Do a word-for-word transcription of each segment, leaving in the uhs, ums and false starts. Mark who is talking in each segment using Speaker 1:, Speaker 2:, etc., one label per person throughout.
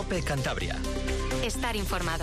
Speaker 1: COPE Cantabria.
Speaker 2: Estar informado.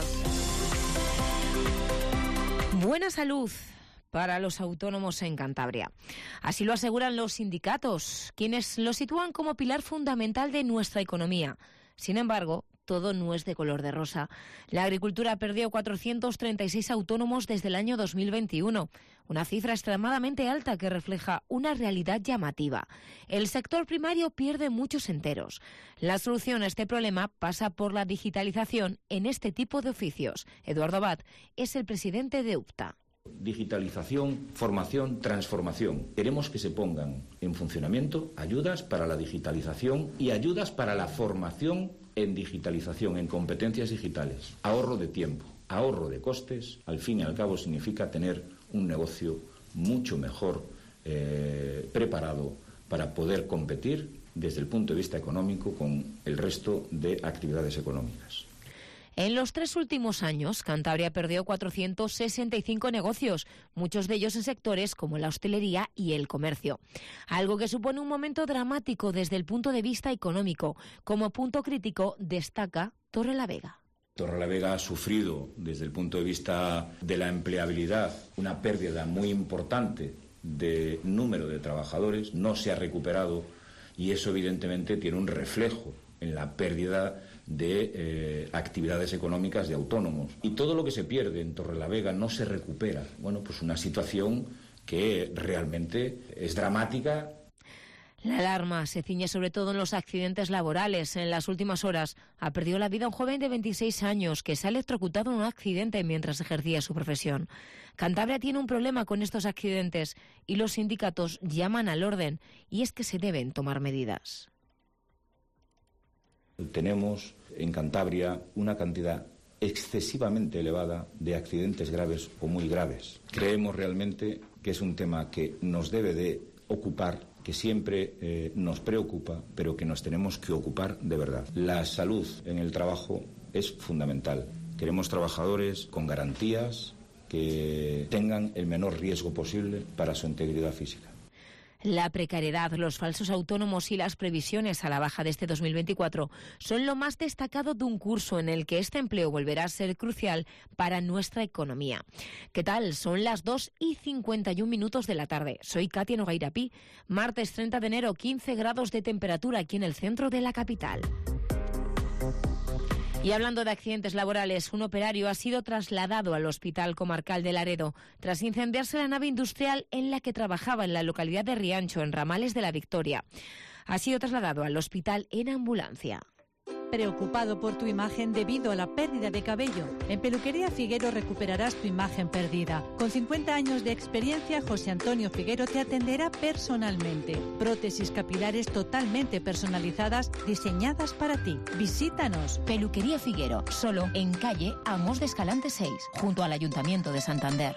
Speaker 3: Buena salud para los autónomos en Cantabria. Así lo aseguran los sindicatos, quienes lo sitúan como pilar fundamental de nuestra economía. Sin embargo, todo no es de color de rosa. La agricultura perdió cuatrocientos treinta y seis autónomos desde el año dos mil veintiuno, una cifra extremadamente alta que refleja una realidad llamativa. El sector primario pierde muchos enteros. La solución a este problema pasa por la digitalización en este tipo de oficios. Eduardo Abad es el presidente de UPTA.
Speaker 4: Digitalización, formación, transformación. Queremos que se pongan en funcionamiento ayudas para la digitalización y ayudas para la formación en digitalización, en competencias digitales. Ahorro de tiempo, ahorro de costes, al fin y al cabo significa tener un negocio mucho mejor eh, preparado para poder competir desde el punto de vista económico con el resto de actividades económicas.
Speaker 3: En los tres últimos años, Cantabria perdió cuatrocientos sesenta y cinco negocios, muchos de ellos en sectores como la hostelería y el comercio. Algo que supone un momento dramático desde el punto de vista económico. Como punto crítico destaca Torrelavega.
Speaker 4: Torrelavega ha sufrido, desde el punto de vista de la empleabilidad, una pérdida muy importante de número de trabajadores, no se ha recuperado y eso evidentemente tiene un reflejo en la pérdida de eh, actividades económicas de autónomos. Y todo lo que se pierde en Torrelavega no se recupera. Bueno, pues una situación que realmente es dramática.
Speaker 3: La alarma se ciñe sobre todo en los accidentes laborales. En las últimas horas ha perdido la vida un joven de veintiséis años que se ha electrocutado en un accidente mientras ejercía su profesión. Cantabria tiene un problema con estos accidentes y los sindicatos llaman al orden, y es que se deben tomar medidas.
Speaker 4: Tenemos en Cantabria una cantidad excesivamente elevada de accidentes graves o muy graves. Creemos realmente que es un tema que nos debe de ocupar, que siempre eh, nos preocupa, pero que nos tenemos que ocupar de verdad. La salud en el trabajo es fundamental. Queremos trabajadores con garantías que tengan el menor riesgo posible para su integridad física.
Speaker 3: La precariedad, los falsos autónomos y las previsiones a la baja de este dos mil veinticuatro son lo más destacado de un curso en el que este empleo volverá a ser crucial para nuestra economía. ¿Qué tal? Son las dos y cincuenta y un minutos de la tarde. Soy Katia Nogairapí. Martes treinta de enero, quince grados de temperatura aquí en el centro de la capital. Y hablando de accidentes laborales, un operario ha sido trasladado al Hospital Comarcal de Laredo tras incendiarse la nave industrial en la que trabajaba en la localidad de Riancho, en Ramales de la Victoria. Ha sido trasladado al hospital en ambulancia.
Speaker 5: Preocupado por tu imagen debido a la pérdida de cabello, en Peluquería Figuero recuperarás tu imagen perdida. Con cincuenta años de experiencia, José Antonio Figuero te atenderá personalmente. Prótesis capilares totalmente personalizadas, diseñadas para ti. Visítanos.
Speaker 6: Peluquería Figuero, solo en calle Amos de Escalante seis, junto al Ayuntamiento de Santander.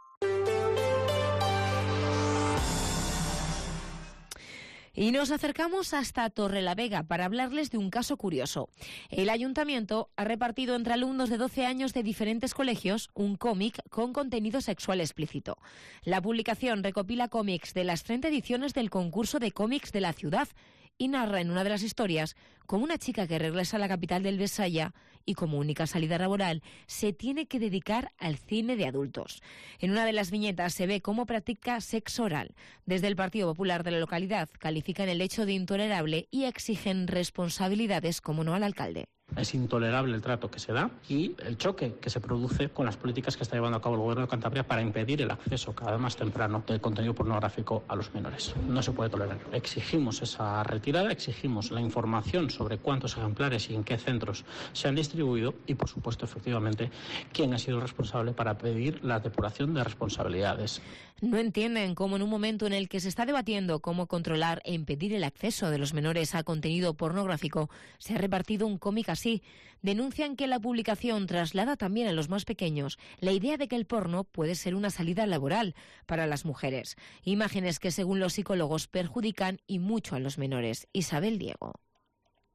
Speaker 3: Y nos acercamos hasta Torrelavega para hablarles de un caso curioso. El ayuntamiento ha repartido entre alumnos de doce años de diferentes colegios un cómic con contenido sexual explícito. La publicación recopila cómics de las treinta ediciones del concurso de cómics de la ciudad y narra en una de las historias cómo una chica que regresa a la capital del Besaya y como única salida laboral se tiene que dedicar al cine de adultos. En una de las viñetas se ve cómo practica sexo oral. Desde el Partido Popular de la localidad califican el hecho de intolerable y exigen responsabilidades, como no, al alcalde.
Speaker 7: Es intolerable el trato que se da y el choque que se produce con las políticas que está llevando a cabo el Gobierno de Cantabria para impedir el acceso cada vez más temprano del contenido pornográfico a los menores. No se puede tolerar. Exigimos esa retirada, exigimos la información sobre cuántos ejemplares y en qué centros se han distribuido y, por supuesto, efectivamente, quién ha sido el responsable para pedir la depuración de responsabilidades.
Speaker 3: No entienden cómo en un momento en el que se está debatiendo cómo controlar e impedir el acceso de los menores a contenido pornográfico, se ha repartido un cómic así. Denuncian que la publicación traslada también a los más pequeños la idea de que el porno puede ser una salida laboral para las mujeres. Imágenes que, según los psicólogos, perjudican y mucho a los menores. Isabel Diego.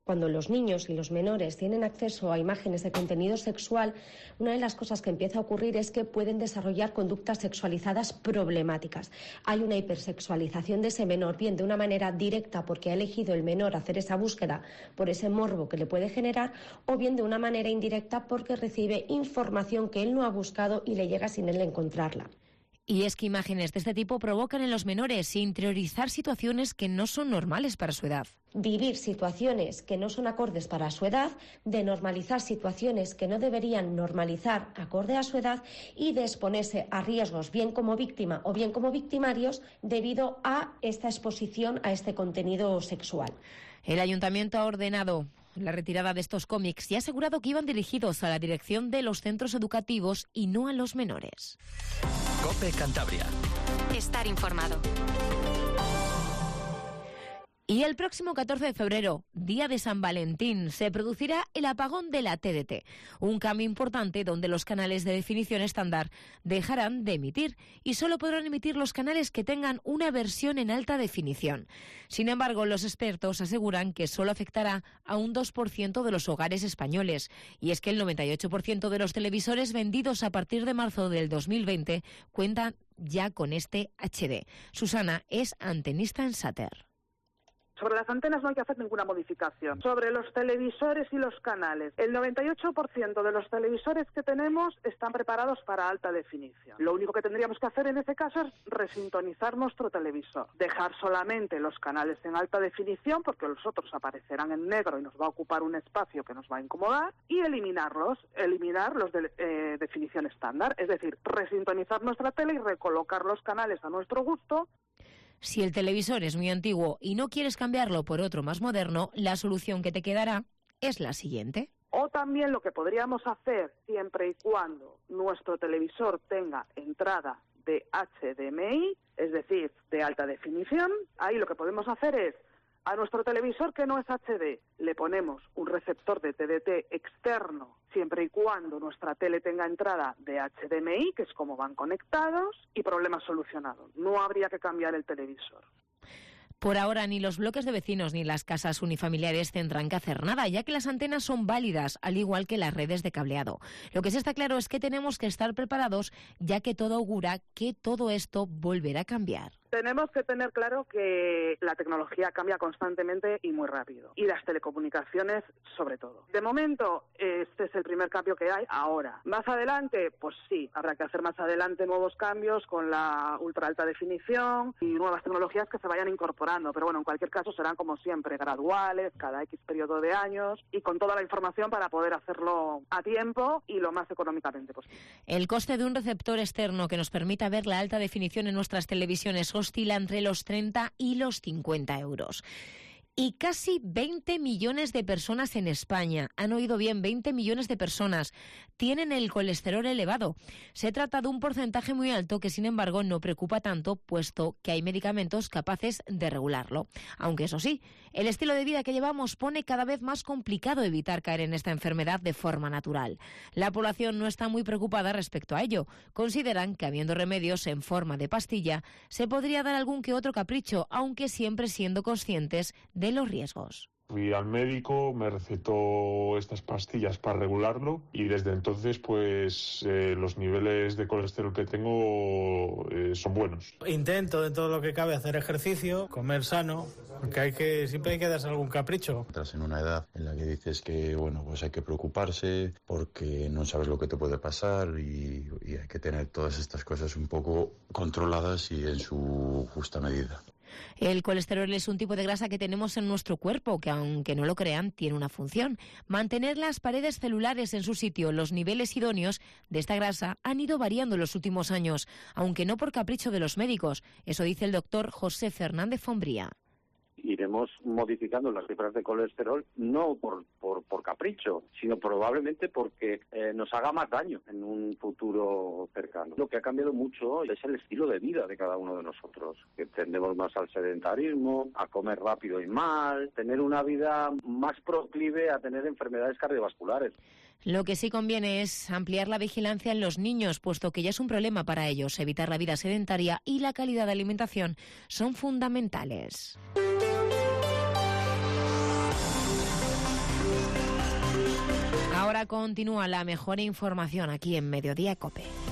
Speaker 1: Cuando los niños y los menores tienen acceso a imágenes de contenido sexual, una de las cosas que empieza a ocurrir es que pueden desarrollar conductas sexualizadas problemáticas. Hay una hipersexualización de ese menor, bien de una manera directa porque ha elegido el menor hacer esa búsqueda por ese morbo que le puede generar, o bien de una manera indirecta porque recibe información que él no ha buscado y le llega sin él encontrarla.
Speaker 3: Y es que imágenes de este tipo provocan en los menores interiorizar situaciones que no son normales para su edad.
Speaker 1: Vivir situaciones que no son acordes para su edad, de normalizar situaciones que no deberían normalizar acorde a su edad y de exponerse a riesgos bien como víctima o bien como victimarios debido a esta exposición a este contenido sexual.
Speaker 3: El ayuntamiento ha ordenado la retirada de estos cómics y ha asegurado que iban dirigidos a la dirección de los centros educativos y no a los menores.
Speaker 2: COPE Cantabria.
Speaker 8: Estar informado.
Speaker 3: Y el próximo catorce de febrero, día de San Valentín, se producirá el apagón de la T D T, un cambio importante donde los canales de definición estándar dejarán de emitir y solo podrán emitir los canales que tengan una versión en alta definición. Sin embargo, los expertos aseguran que solo afectará a un dos por ciento de los hogares españoles, y es que el noventa y ocho por ciento de los televisores vendidos a partir de marzo del dos mil veinte cuentan ya con este H D. Susana es antenista en Sater.
Speaker 9: Sobre las antenas no hay que hacer ninguna modificación. Sobre los televisores y los canales, el noventa y ocho por ciento de los televisores que tenemos están preparados para alta definición. Lo único que tendríamos que hacer en ese caso es resintonizar nuestro televisor. Dejar solamente los canales en alta definición, porque los otros aparecerán en negro y nos va a ocupar un espacio que nos va a incomodar, y eliminarlos, eliminar los de eh, definición estándar. Es decir, resintonizar nuestra tele y recolocar los canales a nuestro gusto.
Speaker 3: Si el televisor es muy antiguo y no quieres cambiarlo por otro más moderno, la solución que te quedará es la siguiente.
Speaker 9: O también lo que podríamos hacer, siempre y cuando nuestro televisor tenga entrada de H D M I, es decir, de alta definición, ahí lo que podemos hacer es, a nuestro televisor que no es H D, le ponemos un receptor de T D T externo, siempre y cuando nuestra tele tenga entrada de H D M I, que es como van conectados, y problema solucionado. No habría que cambiar el televisor.
Speaker 3: Por ahora, ni los bloques de vecinos ni las casas unifamiliares tendrán que hacer nada, ya que las antenas son válidas, al igual que las redes de cableado. Lo que sí está claro es que tenemos que estar preparados, ya que todo augura que todo esto volverá a cambiar.
Speaker 9: Tenemos que tener claro que la tecnología cambia constantemente y muy rápido. Y las telecomunicaciones, sobre todo. De momento, este es el primer cambio que hay ahora. Más adelante, pues sí, habrá que hacer más adelante nuevos cambios con la ultra alta definición y nuevas tecnologías que se vayan incorporando. Pero bueno, en cualquier caso serán como siempre, graduales, cada X periodo de años y con toda la información para poder hacerlo a tiempo y lo más económicamente posible.
Speaker 3: El coste de un receptor externo que nos permita ver la alta definición en nuestras televisiones oscila entre los treinta y los cincuenta euros. Y casi veinte millones de personas en España, han oído bien, veinte millones de personas, tienen el colesterol elevado. Se trata de un porcentaje muy alto que, sin embargo, no preocupa tanto, puesto que hay medicamentos capaces de regularlo. Aunque eso sí, el estilo de vida que llevamos pone cada vez más complicado evitar caer en esta enfermedad de forma natural. La población no está muy preocupada respecto a ello. Consideran que, habiendo remedios en forma de pastilla, se podría dar algún que otro capricho, aunque siempre siendo conscientes de de los riesgos.
Speaker 10: Fui al médico, me recetó estas pastillas para regularlo y desde entonces pues eh, los niveles de colesterol que tengo eh, son buenos.
Speaker 11: Intento de todo lo que cabe hacer ejercicio, comer sano, aunque hay que, siempre hay que darse algún capricho.
Speaker 12: Estás en una edad en la que dices que bueno, pues hay que preocuparse porque no sabes lo que te puede pasar y, y hay que tener todas estas cosas un poco controladas y en su justa medida.
Speaker 3: El colesterol es un tipo de grasa que tenemos en nuestro cuerpo que, aunque no lo crean, tiene una función: mantener las paredes celulares en su sitio. Los niveles idóneos de esta grasa han ido variando en los últimos años, aunque no por capricho de los médicos. Eso dice el doctor José Fernández Fombría.
Speaker 13: Iremos modificando las cifras de colesterol no por, por, por capricho, sino probablemente porque eh, nos haga más daño en un futuro cercano. Lo que ha cambiado mucho es el estilo de vida de cada uno de nosotros, que tendemos más al sedentarismo, a comer rápido y mal, tener una vida más proclive a tener enfermedades cardiovasculares.
Speaker 3: Lo que sí conviene es ampliar la vigilancia en los niños, puesto que ya es un problema para ellos. Evitar la vida sedentaria y la calidad de alimentación son fundamentales. Ahora continúa la mejor información aquí en Mediodía COPE.